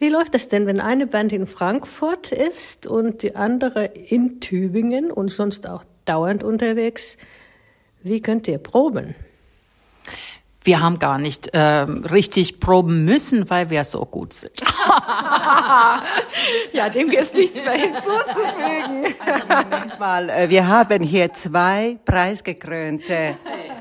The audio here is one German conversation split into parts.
Wie läuft das denn, wenn eine Band in Frankfurt ist und die andere in Tübingen und sonst auch dauernd unterwegs? Wie könnt ihr proben? Wir haben gar nicht richtig proben müssen, weil wir so gut sind. Ja, dem gibt es nichts mehr hinzuzufügen. Also Moment mal, wir haben hier 2 preisgekrönte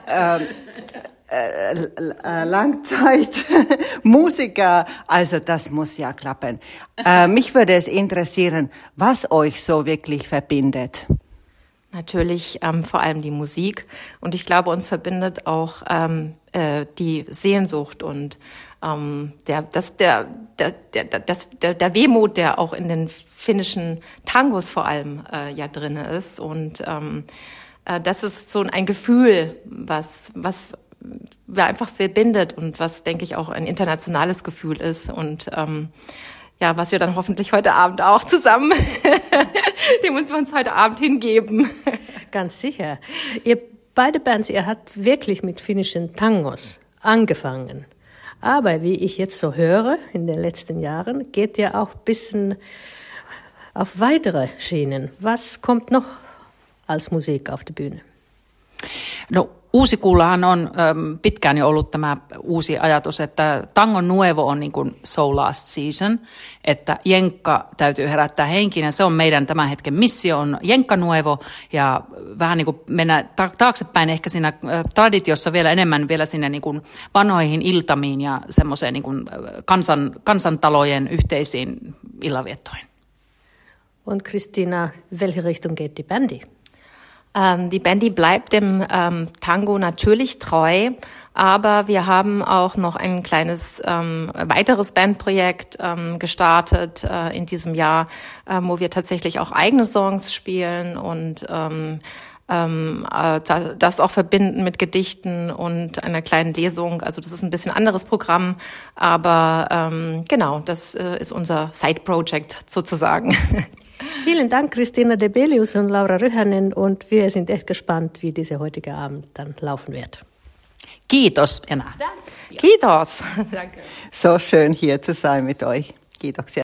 Langzeitmusiker, also das muss ja klappen. Mich würde es interessieren, was euch so wirklich verbindet. Natürlich vor allem die Musik, und ich glaube, uns verbindet auch die Sehnsucht und der Wehmut, der auch in den finnischen Tangos vor allem ja drin ist, und das ist so ein Gefühl, was einfach verbindet und was, denke ich, auch ein internationales Gefühl ist, und ja, was wir dann hoffentlich heute Abend auch zusammen, dem uns heute Abend hingeben. Ganz sicher. Ihr beide Bands, ihr habt wirklich mit finnischen Tangos angefangen. Aber wie ich jetzt so höre, in den letzten Jahren, geht ihr auch ein bisschen auf weitere Schienen. Was kommt noch als Musik auf die Bühne? No, Uusikullahan on pitkään jo ollut tämä uusi ajatus, että Tango Nuevo on niin kuin So Last Season, että jenkka täytyy herättää henkinen. Se on meidän tämän hetken missio, on Jenkka Nuevo, ja vähän niin kuin mennä taaksepäin ehkä siinä traditiossa vielä enemmän vielä sinne niin kuin vanhoihin iltamiin ja semmoiseen niin kuin kansantalojen yhteisiin illanviettoihin. Und Christina, welche Richtung geht die Bandi? Die Bandy bleibt dem Tango natürlich treu, aber wir haben auch noch ein kleines weiteres Bandprojekt gestartet in diesem Jahr, wo wir tatsächlich auch eigene Songs spielen und das auch verbinden mit Gedichten und einer kleinen Lesung. Also das ist ein bisschen anderes Programm, aber genau, das ist unser Side-Project sozusagen. Vielen Dank, Christina Debelius und Laura Ryhänen, und wir sind echt gespannt, wie dieser heutige Abend dann laufen wird. Kiitos, Enä. Kiitos. Danke. So schön hier zu sein mit euch. Kiitoksia.